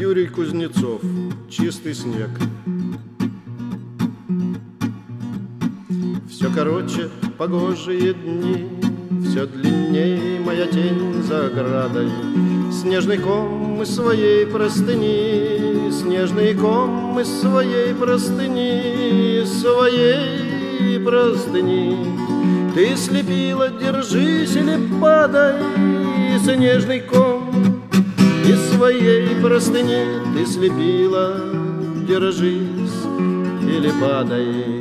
Юрий Кузнецов. Чистый снег. Все короче погожие дни, все длинней моя тень за оградой. Снежный ком из своей простыни, снежный ком из своей простыни, своей простыни. Ты слепила, держись или падай, снежный ком из своей простыни. Ты слепила, держись или падай.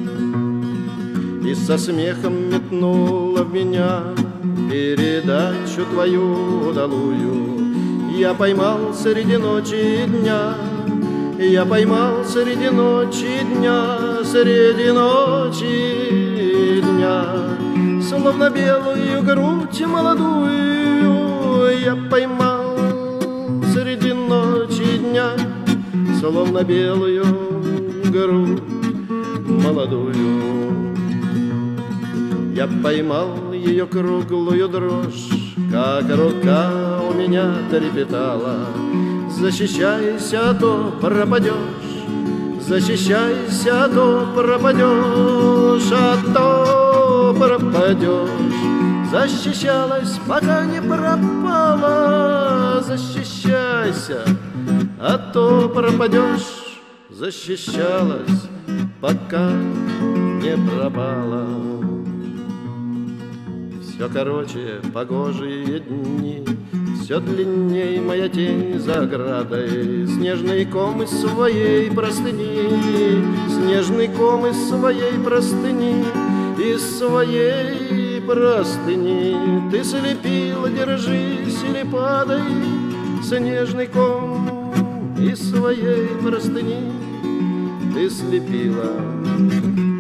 И со смехом метнула в меня передачу твою удалую. Я поймал среди ночи и дня, я поймал среди ночи и дня, среди ночи и дня. Словно белую грудь молодую я поймал среди ночи и дня, словно белую грудь молодую. Я поймал ее круглую дрожь, как рука у меня трепетала. Защищайся, а то пропадешь, защищайся, а то пропадешь, а то пропадешь. Защищалась, пока не пропала, защищайся, а то пропадешь. Защищалась, пока не пропала. Все короче погожие дни, все длинней моя тень за оградой. Снежный ком из своей простыни, снежный ком из своей простыни, из своей простыни. Ты слепила, держись или падай, снежный ком из своей простыни. Ты слепила,